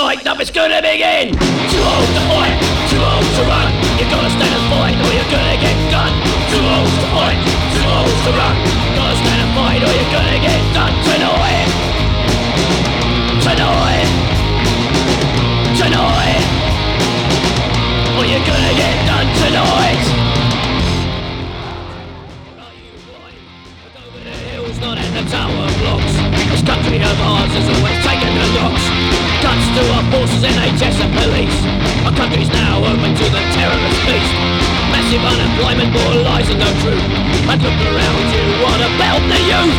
fight club is gonna begin. Too old to fight, too old to run. You gotta stand and fight or you're gonna get done. Too old to fight, too old to run. Gotta stand and fight or you're gonna get done tonight. Tonight. Tonight. Or you're gonna get done tonight. Over the hills, not at the tower blocks. This country of ours has always taken the knocks. Guns to our forces, NHS and police. Our country's now open to the terrorist beast. Massive unemployment, more lies and no truth. And look around you, what about the youth?